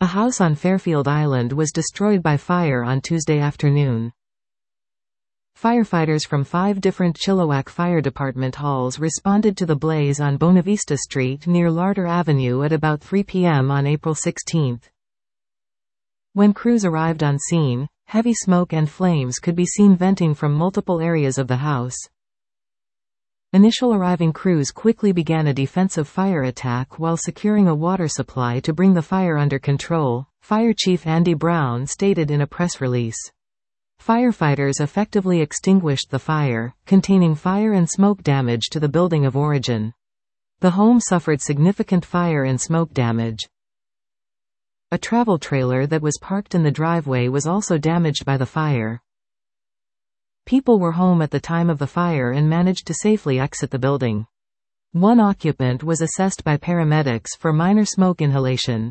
A house on Fairfield Island was destroyed by fire on Tuesday afternoon. Firefighters from 5 different Chilliwack Fire Department halls responded to the blaze on Bonavista Street near Larder Avenue at about 3 p.m. on April 16. When crews arrived on scene, heavy smoke and flames could be seen venting from multiple areas of the house. Initial arriving crews quickly began a defensive fire attack while securing a water supply to bring the fire under control, Fire Chief Andy Brown stated in a press release. Firefighters effectively extinguished the fire, containing fire and smoke damage to the building of origin. The home suffered significant fire and smoke damage. A travel trailer that was parked in the driveway was also damaged by the fire. People were home at the time of the fire and managed to safely exit the building. One occupant was assessed by paramedics for minor smoke inhalation.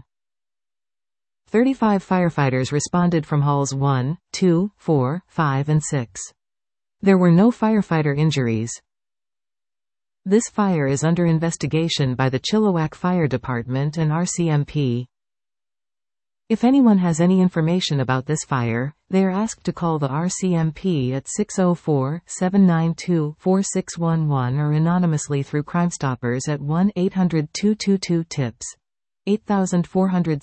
35 firefighters responded from halls 1, 2, 4, 5 and 6. There were no firefighter injuries. This fire is under investigation by the Chilliwack Fire Department and RCMP. If anyone has any information about this fire, they are asked to call the RCMP at 604-792-4611 or anonymously through Crimestoppers at 1-800-222-TIPS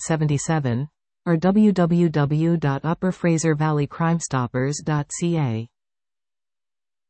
8477 or www.upperfraservalleycrimestoppers.ca.